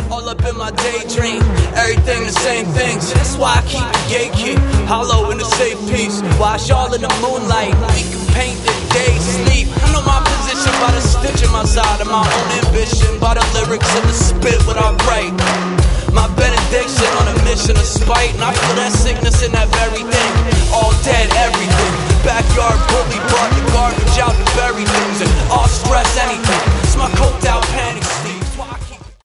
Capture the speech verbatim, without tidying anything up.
all up in my daydream. Everything the same things, that's why I keep a gatekeep hollow in the safe piece. Watch y'all in the moonlight, we can paint the day sleep. I know my position by the stitch in my side of my own ambition, by the lyrics of the